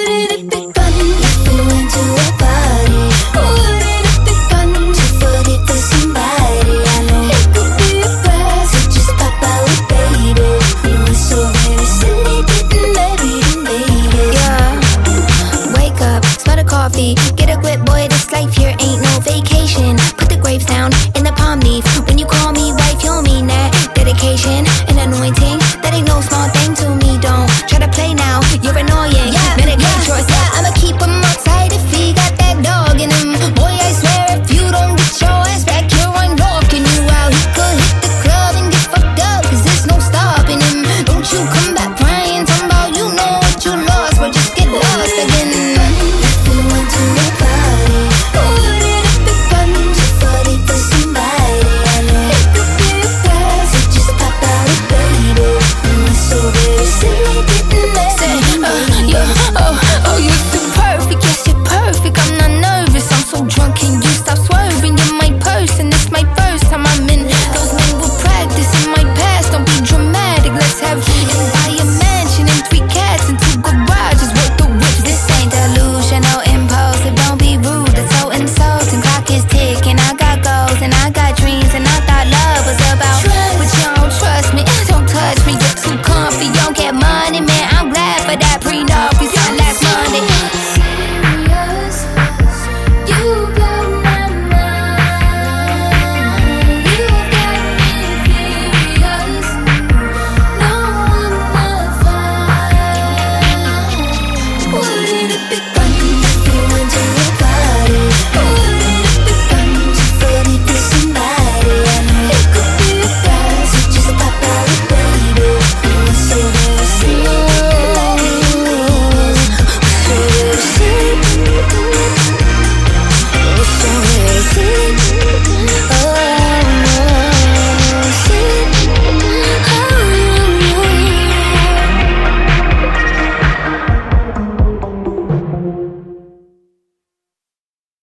Wouldn't it be fun if we went to a party? Wouldn't it be fun to forget for somebody? I know it could be a blast, so just pop out, baby. You were so very silly, getting married and baby. Yeah, wake up, smell the coffee, get a grip, boy, this life here ain't no vacation. Put the grapes down in the palm leaf. When you call me wife, you'll mean that. Dedication and anointing, that ain't no small thing to me. Don't try to play now, you're annoying. Medicate yourself. I'ma keep him outside if he got that dog in him. Boy, I swear if you don't get your ass back here, I'm knocking you out. He could hit the club and get fucked up, cause there's no stopping him. Don't you come back crying, talking about you know what you lost, but just get lost again.